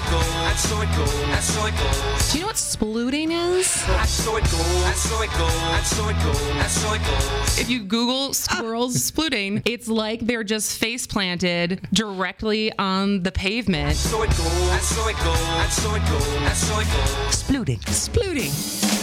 it go, I saw it go, I saw it go. Do you know what splooting is? I saw it go, I saw it go, I saw it go, I saw it go. If you Google squirrels splooting, it's like they're just face planted directly on the pavement. I saw it go, I saw it go, I saw it go, I saw it go. Splooting. Splooting.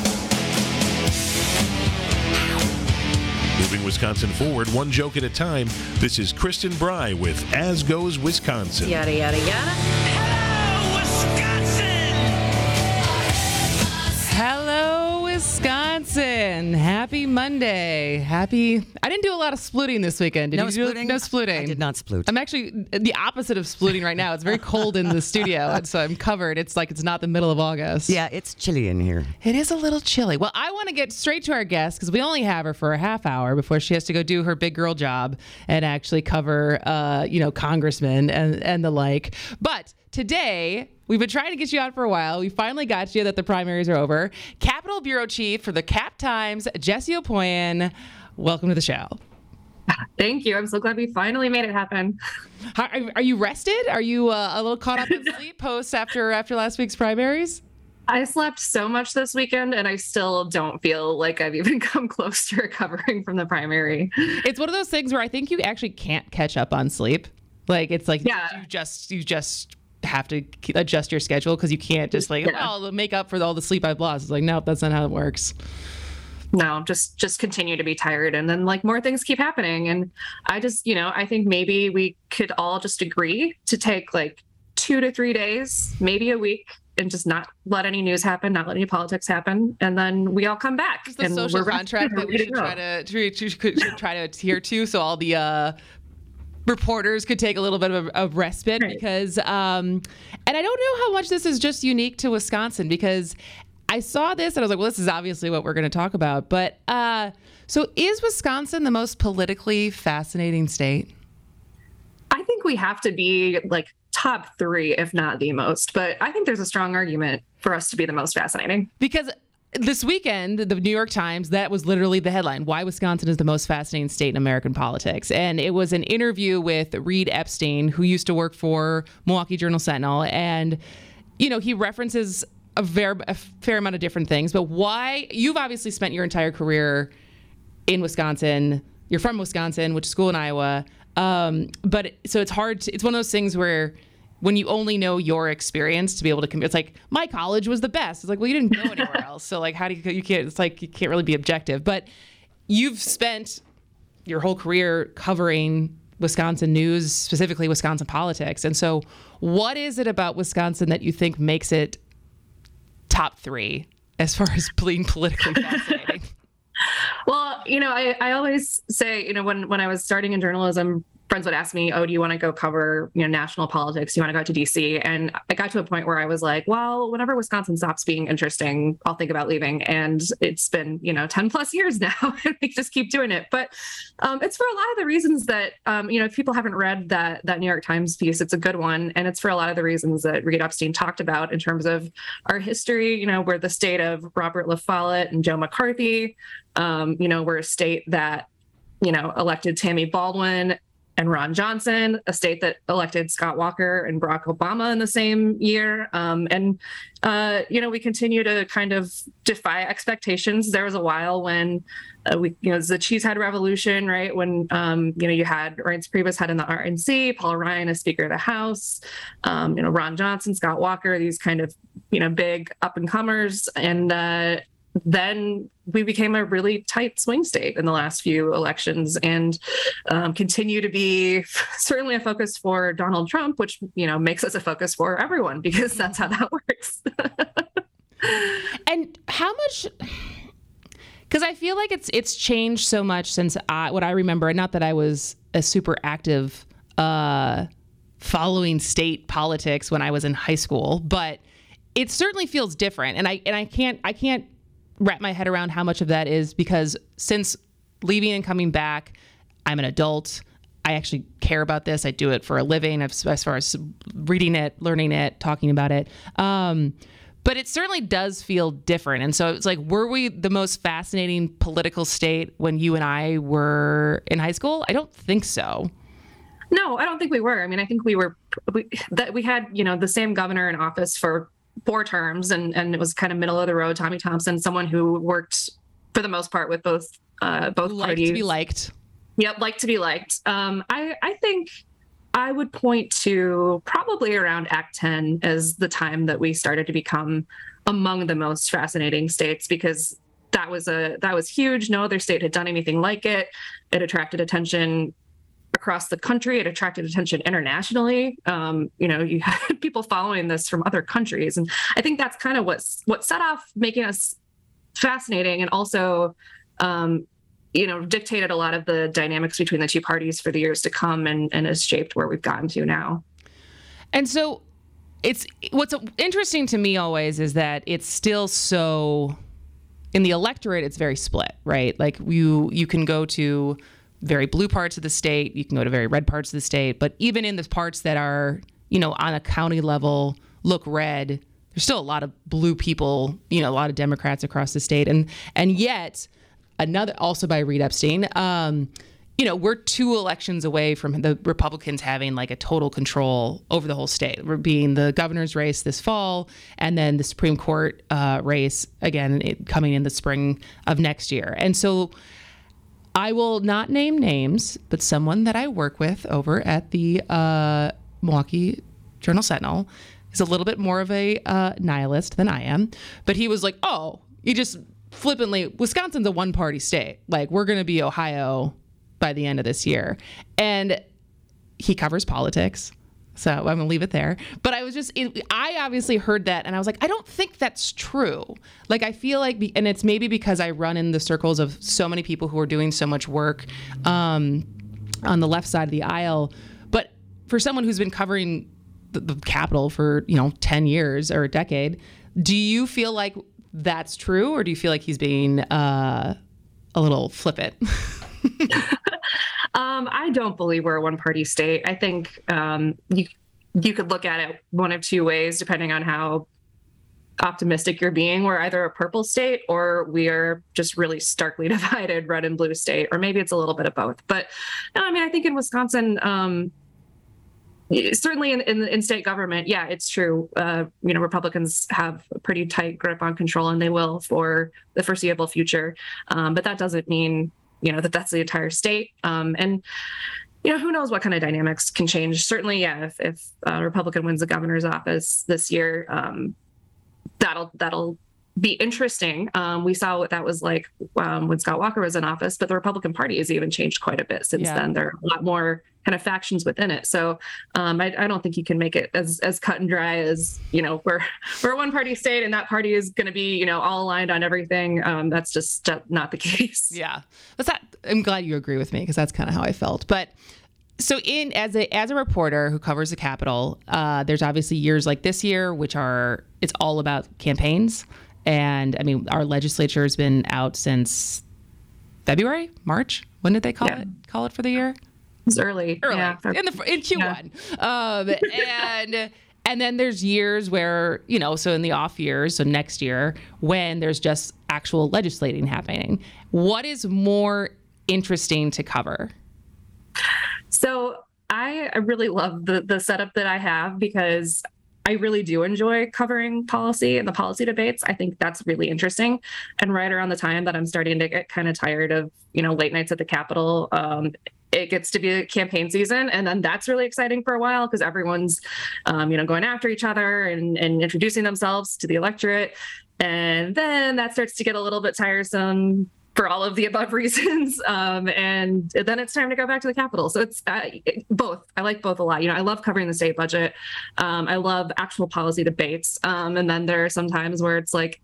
Moving Wisconsin forward, one joke at a time. This is Kristen Bry with As Goes Wisconsin. Yada, yada, yada. Hello, Wisconsin! Hello, Wisconsin. Happy Monday. I didn't do a lot of splooting this weekend. Did No you do splooting? No splooting. I did not sploot. I'm actually the opposite of splooting right now. It's very cold in the studio, and so I'm covered. It's like it's not the middle of August. Yeah, it's chilly in here. It is a little chilly. Well, I want to get straight to our guest because we only have her for a half hour before she has to go do her big girl job and actually cover, congressmen and the like. But today, we've been trying to get you out for a while. We finally got you that the primaries are over. Capitol Bureau Chief for the Cap Times, Jessie Opoyan. Welcome to the show. Thank you. I'm so glad we finally made it happen. Are you rested? Are you a little caught up in sleep post after last week's primaries? I slept so much this weekend and I still don't feel like I've even come close to recovering from the primary. It's one of those things where I think you actually can't catch up on sleep. Like it's like Yeah. you just have to adjust your schedule because you can't just I'll make up for all the sleep I've lost. It's like, nope, that's not how it works. No, just continue to be tired. And then more things keep happening. And I just, I think maybe we could all just agree to take 2 to 3 days, maybe a week, and just not let any news happen, not let any politics happen. And then we all come back. It's the and social we're contract that we should try to adhere to. So all the reporters could take a little bit of respite because, and I don't know how much this is just unique to Wisconsin because I saw this and I was like, well, this is obviously what we're going to talk about. But so is Wisconsin the most politically fascinating state? I think we have to be top 3, if not the most. But I think there's a strong argument for us to be the most fascinating. Because this weekend, the New York Times, that was literally the headline, why Wisconsin is the most fascinating state in American politics. And it was an interview with Reed Epstein, who used to work for Milwaukee Journal-Sentinel. And, he references a fair amount of different things. But why, you've obviously spent your entire career in Wisconsin. You're from Wisconsin, which is school in Iowa. But so it's hard. It's one of those things where when you only know your experience to be able to compare, it's like my college was the best. It's like, well, you didn't go anywhere else. So how do you can't, it's like, you can't really be objective, but you've spent your whole career covering Wisconsin news, specifically Wisconsin politics. And so what is it about Wisconsin that you think makes it top 3 as far as being politically fascinating? Well, I always say, when I was starting in journalism, friends would ask me, oh, do you want to go cover, national politics? Do you want to go out to DC? And I got to a point where I was like, well, whenever Wisconsin stops being interesting, I'll think about leaving. And it's been, 10 plus years now, and we just keep doing it. But it's for a lot of the reasons that, if people haven't read that New York Times piece, it's a good one. And it's for a lot of the reasons that Reed Epstein talked about in terms of our history. We're the state of Robert La Follette and Joe McCarthy. We're a state that, elected Tammy Baldwin and Ron Johnson, a state that elected Scott Walker and Barack Obama in the same year. We continue to kind of defy expectations. There was a while when the Cheesehead Revolution, right? When, you had Reince Priebus head in the RNC, Paul Ryan as Speaker of the House, Ron Johnson, Scott Walker, these kind of, big up and comers. And, then we became a really tight swing state in the last few elections and continue to be certainly a focus for Donald Trump, which, makes us a focus for everyone because that's how that works. And how much, because I feel like it's changed so much since what I remember, and not that I was a super active following state politics when I was in high school, but it certainly feels different. And I can't wrap my head around how much of that is because since leaving and coming back, I'm an adult. I actually care about this. I do it for a living as far as reading it, learning it, talking about it. But it certainly does feel different. And so it's like, were we the most fascinating political state when you and I were in high school? I don't think so. No, I don't think we were. I mean, I think we had, the same governor in office for 4 terms, and it was kind of middle of the road. Tommy Thompson, someone who worked for the most part with both parties. Like to be liked. Yep, like to be liked. I think I would point to probably around Act 10 as the time that we started to become among the most fascinating states, because that was huge. No other state had done anything like it. It attracted attention across the country. It attracted attention internationally. You had people following this from other countries, and I think that's kind of what set off making us fascinating, and also dictated a lot of the dynamics between the two parties for the years to come, and has shaped where we've gotten to now. And so what's interesting to me always is that it's still so, in the electorate, it's very split, right? Like you can go to very blue parts of the state, you can go to very red parts of the state, but even in the parts that are, on a county level look red, there's still a lot of blue people, a lot of Democrats across the state. And yet, another, also by Reed Epstein, we're 2 elections away from the Republicans having like a total control over the whole state. We're being the governor's race this fall, and then the Supreme Court race, again, coming in the spring of next year. And so I will not name names, but someone that I work with over at the Milwaukee Journal-Sentinel is a little bit more of a nihilist than I am. But he was like, he just flippantly, Wisconsin's a one-party state. Like, we're going to be Ohio by the end of this year. And he covers politics, so I'm going to leave it there. But I obviously heard that, and I was like, I don't think that's true. Like, I feel like, and it's maybe because I run in the circles of so many people who are doing so much work on the left side of the aisle. But for someone who's been covering the Capitol for, 10 years or a decade, do you feel like that's true, or do you feel like he's being a little flippant? I don't believe we're a one-party state. I think you could look at it one of 2 ways, depending on how optimistic you're being. We're either a purple state, or we are just really starkly divided red and blue state, or maybe it's a little bit of both. But no, I mean, I think in Wisconsin, certainly in state government, yeah, it's true. Republicans have a pretty tight grip on control, and they will for the foreseeable future. But that doesn't mean that's the entire state. And who knows what kind of dynamics can change. Certainly, yeah, if a Republican wins the governor's office this year, that'll be interesting. We saw what that was like when Scott Walker was in office, but the Republican Party has even changed quite a bit since then. There are a lot more kind of factions within it. So I don't think you can make it as cut and dry as, we're a one-party state and that party is going to be, all aligned on everything. That's just not the case. Yeah. I'm glad you agree with me, because that's kind of how I felt. But so as a reporter who covers the Capitol, there's obviously years like this year, it's all about campaigns. And I mean, our legislature has been out since February, March. When did they call it for the year? It's early. Yeah. In Q1. Yeah. And then there's years where, so in the off years, so next year, when there's just actual legislating happening. What is more interesting to cover? So I really love the setup that I have, because I really do enjoy covering policy and the policy debates. I think that's really interesting. And right around the time that I'm starting to get kind of tired of, late nights at the Capitol, it gets to be a campaign season. And then that's really exciting for a while, because everyone's, going after each other and introducing themselves to the electorate. And then that starts to get a little bit tiresome for all of the above reasons. And then it's time to go back to the Capitol. So it's both. I like both a lot. I love covering the state budget. I love actual policy debates. And then there are some times where it's like,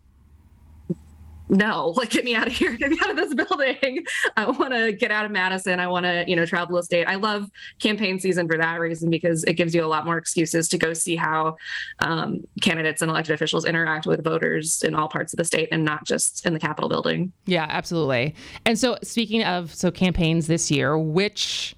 no, get me out of here. Get me out of this building. I want to get out of Madison. I want to, travel the state. I love campaign season for that reason, because it gives you a lot more excuses to go see how candidates and elected officials interact with voters in all parts of the state, and not just in the Capitol building. Yeah, absolutely. And so speaking of campaigns this year, which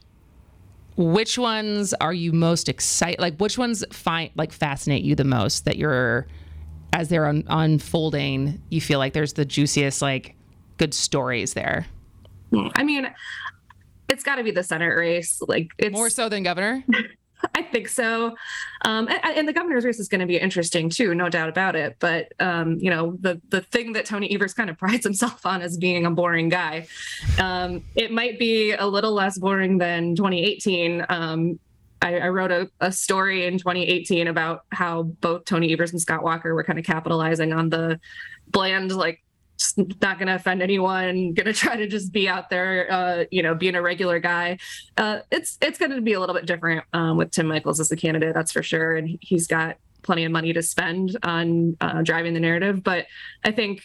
ones are you most excited? Like, which ones fascinate you the most, that you're, as they're unfolding, you feel like there's the juiciest, good stories there? I mean, it's got to be the Senate race. Like, it's More so than governor? I think so. And the governor's race is going to be interesting too, no doubt about it. But, the thing that Tony Evers kind of prides himself on is being a boring guy. It might be a little less boring than 2018. I wrote a story in 2018 about how both Tony Evers and Scott Walker were kind of capitalizing on the bland, like, just not going to offend anyone, going to try to just be out there, being a regular guy. It's going to be a little bit different with Tim Michels as the candidate, that's for sure. And he's got plenty of money to spend on driving the narrative. But I think,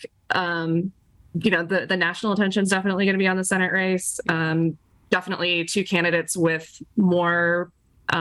the national attention is definitely going to be on the Senate race. Definitely two candidates with more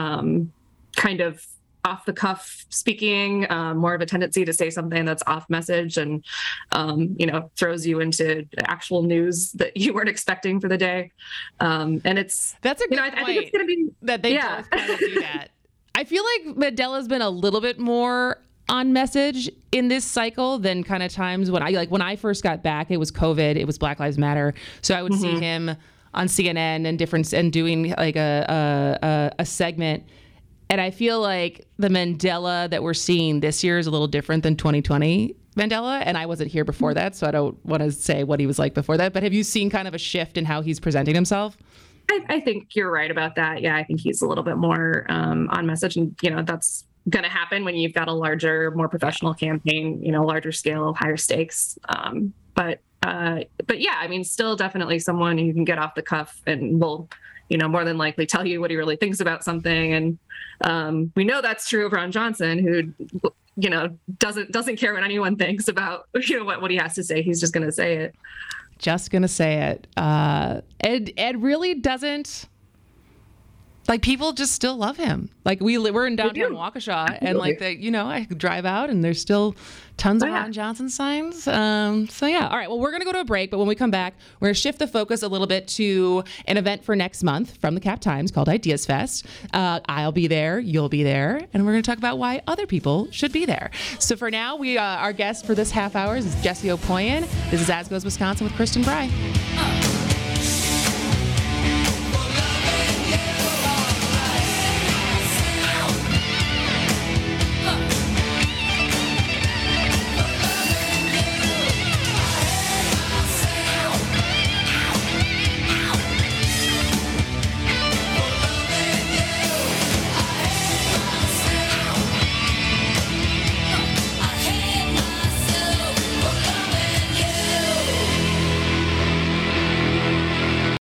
kind of off the cuff speaking, more of a tendency to say something that's off message and, throws you into actual news that you weren't expecting for the day. And that's a good point. I think it's going to be that they both kind of do that. I feel like Mandela's been a little bit more on message in this cycle than kind of times when I first got back, it was COVID, it was Black Lives Matter. So I would see him on CNN and doing like a segment. And I feel like the Mandela that we're seeing this year is a little different than 2020 Mandela. And I wasn't here before that, so I don't want to say what he was like before that. But have you seen kind of a shift in how he's presenting himself? I think you're right about that. Yeah, I think he's a little bit more on message. And, that's going to happen when you've got a larger, more professional campaign, larger scale, higher stakes. But yeah, I mean, still definitely someone who can get off the cuff and will more than likely tell you what he really thinks about something. And we know that's true of Ron Johnson, who, doesn't care what anyone thinks about, what he has to say. He's just going to say it. Just going to say it. Ed really doesn't, like, people just still love him. Like, we're in downtown Waukesha, and like I could drive out and there's still tons of Ron Johnson signs. So yeah. All right. Well, we're going to go to a break, but when we come back, we're going to shift the focus a little bit to an event for next month from the Cap Times called Ideas Fest. I'll be there. You'll be there. And we're going to talk about why other people should be there. So for now, our guest for this half hour is Jesse Opoyan. This is As Goes Wisconsin with Kristen Bry.